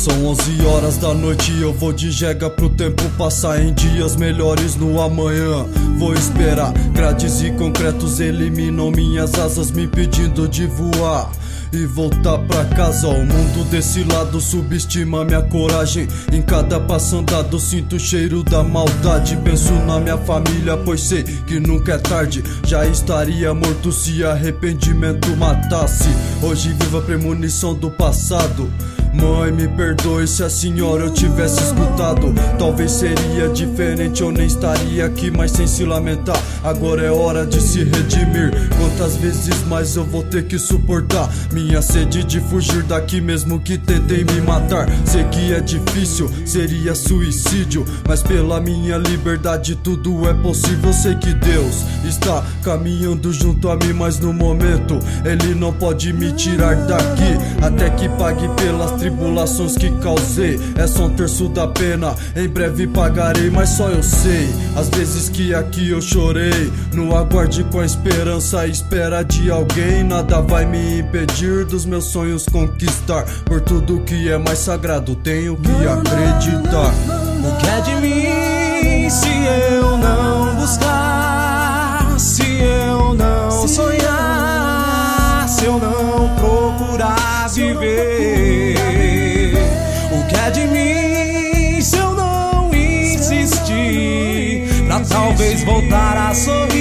São 11 horas da noite e eu vou de jega pro tempo passar em dias melhores no amanhã. Vou esperar, grades e concretos eliminam minhas asas me impedindo de voar e voltar pra casa. O mundo desse lado subestima minha coragem. Em cada passo andado sinto o cheiro da maldade. Penso na minha família, pois sei que nunca é tarde. Já estaria morto se arrependimento matasse. Hoje vivo a premonição do passado. Mãe, me perdoe se a senhora eu tivesse escutado. Talvez seria diferente, eu nem estaria aqui, mas sem se lamentar. Agora é hora de se redimir. Quantas vezes mais eu vou ter que suportar minha sede de fugir daqui mesmo que tentem me matar? Sei que é difícil, seria suicídio, mas pela minha liberdade tudo é possível. Sei que Deus está caminhando junto a mim, mas no momento Ele não pode me tirar daqui até que pague pelas tribulações que causei. É só um terço da pena, em breve pagarei, mas só eu sei as vezes que aqui eu chorei. No aguarde com a esperança, à espera de alguém. Nada vai me impedir dos meus sonhos conquistar. Por tudo que é mais sagrado tenho que acreditar. O que é de mim se eu não buscar? Se eu não sonhar? Se eu não procurar viver? O que é de mim se eu não insistir pra talvez voltar a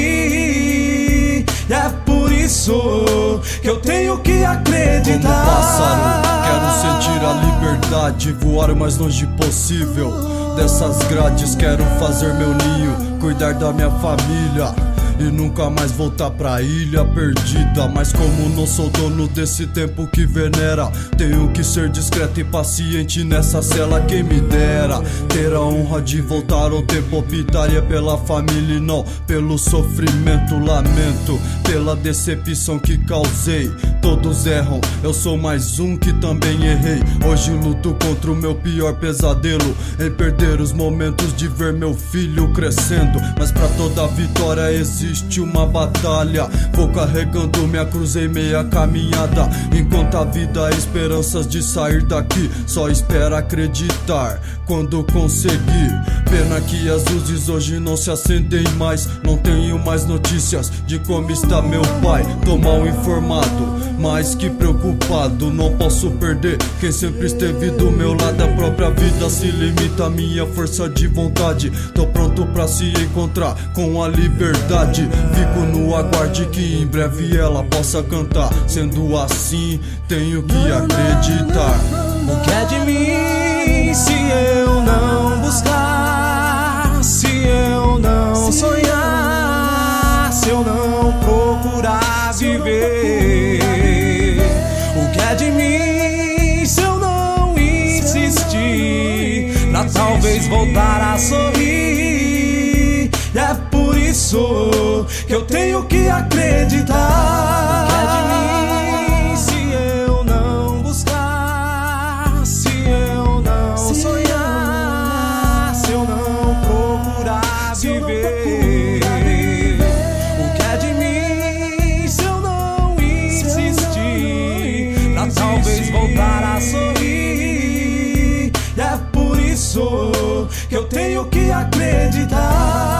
sorrir? E é por isso que eu tenho que acreditar. Como pássaro, quero sentir a liberdade, voar o mais longe possível dessas grades. Quero fazer meu ninho, cuidar da minha família e nunca mais voltar pra ilha perdida. Mas como não sou dono desse tempo que venera, tenho que ser discreto e paciente nessa cela. Quem me dera ter a honra de voltar ao tempo. Optaria pela família e não pelo sofrimento. Lamento pela decepção que causei. Todos erram, eu sou mais um que também errei. Hoje luto contra o meu pior pesadelo, em perder os momentos de ver meu filho crescendo. Mas pra toda vitória existe uma batalha. Vou carregando minha cruz em meia caminhada. Enquanto a vida há esperanças de sair daqui, só espera acreditar quando conseguir. Pena que as luzes hoje não se acendem mais. Não tenho mais notícias de como está meu pai. Tô mal informado, mais que preocupado. Não posso perder quem sempre esteve do meu lado. A própria vida se limita à minha força de vontade. Tô pronto pra se encontrar com a liberdade. Fico no aguarde que em breve ela possa cantar. Sendo assim, tenho que acreditar. O que é de mim se eu não buscar? Se eu não sonhar? Se eu não procurar viver? O que é de mim se eu não insistir pra talvez voltar a sorrir? E é por isso que eu tenho que acreditar. O que é de mim se eu não buscar? Se eu não sonhar? Se eu não procurar viver? O que é de mim se eu não insistir pra talvez voltar a sorrir? E é por isso que eu tenho que acreditar.